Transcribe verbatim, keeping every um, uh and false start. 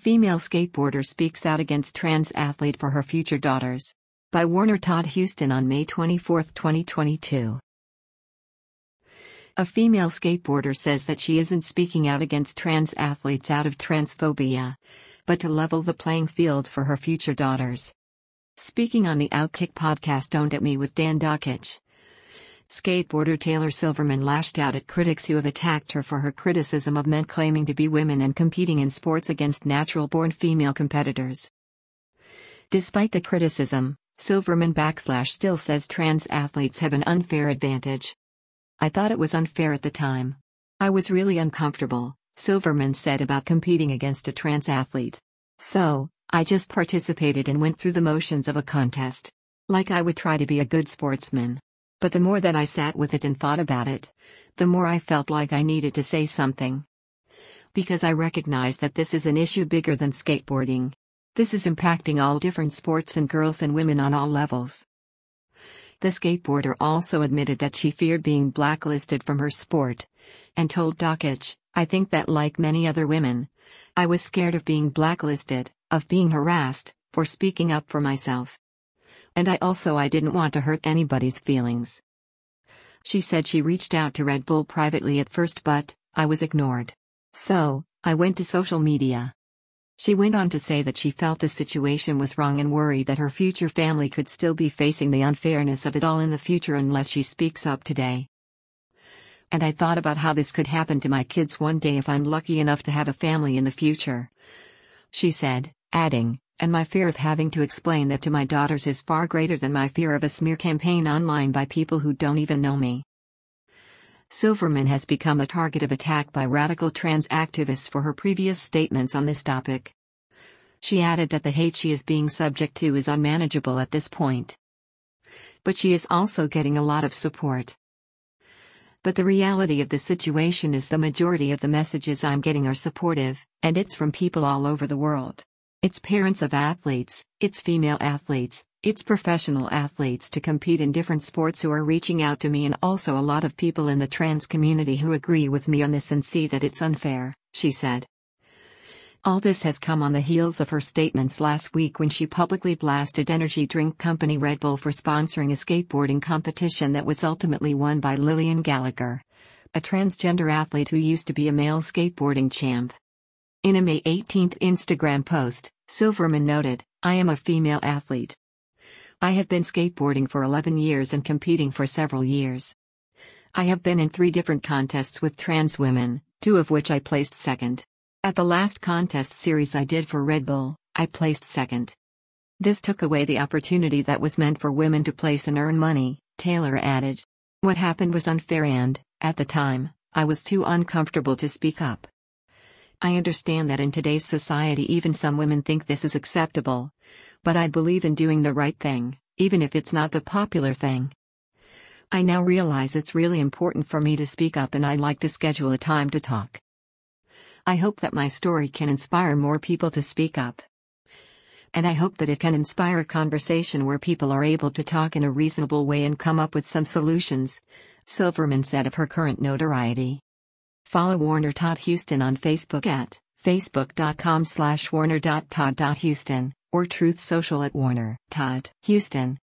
Female skateboarder speaks out against trans athlete for her future daughters. By Warner Todd Houston on May twenty-fourth, twenty twenty-two. A female skateboarder says that she isn't speaking out against trans athletes out of transphobia, but to level the playing field for her future daughters. Speaking on the Outkick podcast Don't At Me with Dan Dakich, skateboarder Taylor Silverman lashed out at critics who have attacked her for her criticism of men claiming to be women and competing in sports against natural-born female competitors. Despite the criticism, Silverman backslash still says trans athletes have an unfair advantage. I thought it was unfair at the time. I was really uncomfortable, Silverman said about competing against a trans athlete. So, I just participated and went through the motions of a contest. Like I would try to be a good sportsman. But the more that I sat with it and thought about it, the more I felt like I needed to say something. Because I recognize that this is an issue bigger than skateboarding. This is impacting all different sports and girls and women on all levels. The skateboarder also admitted that she feared being blacklisted from her sport, and told Dakich, "I think that like many other women, I was scared of being blacklisted, of being harassed, for speaking up for myself. And I also I didn't want to hurt anybody's feelings." She said she reached out to Red Bull privately at first but, I was ignored. So, I went to social media. She went on to say that she felt the situation was wrong and worried that her future family could still be facing the unfairness of it all in the future unless she speaks up today. "And I thought about how this could happen to my kids one day if I'm lucky enough to have a family in the future," she said, adding, "And my fear of having to explain that to my daughters is far greater than my fear of a smear campaign online by people who don't even know me." Silverman has become a target of attack by radical trans activists for her previous statements on this topic. She added that the hate she is being subject to is unmanageable at this point. But she is also getting a lot of support. "But the reality of the situation is the majority of the messages I'm getting are supportive, and it's from people all over the world. It's parents of athletes, it's female athletes, it's professional athletes to compete in different sports who are reaching out to me and also a lot of people in the trans community who agree with me on this and see that it's unfair," she said. All this has come on the heels of her statements last week when she publicly blasted energy drink company Red Bull for sponsoring a skateboarding competition that was ultimately won by Lillian Gallagher, a transgender athlete who used to be a male skateboarding champ. In a May eighteenth Instagram post, Silverman noted, "I am a female athlete. I have been skateboarding for eleven years and competing for several years. I have been in three different contests with trans women, two of which I placed second. At the last contest series I did for Red Bull, I placed second. This took away the opportunity that was meant for women to place and earn money," Taylor added. "What happened was unfair and, at the time, I was too uncomfortable to speak up. I understand that in today's society even some women think this is acceptable. But I believe in doing the right thing, even if it's not the popular thing. I now realize it's really important for me to speak up and I'd like to schedule a time to talk. I hope that my story can inspire more people to speak up. And I hope that it can inspire a conversation where people are able to talk in a reasonable way and come up with some solutions," Silverman said of her current notoriety. Follow Warner Todd Houston on Facebook at facebook.com slash warner.todd.houston or Truth Social at Warner Todd Houston.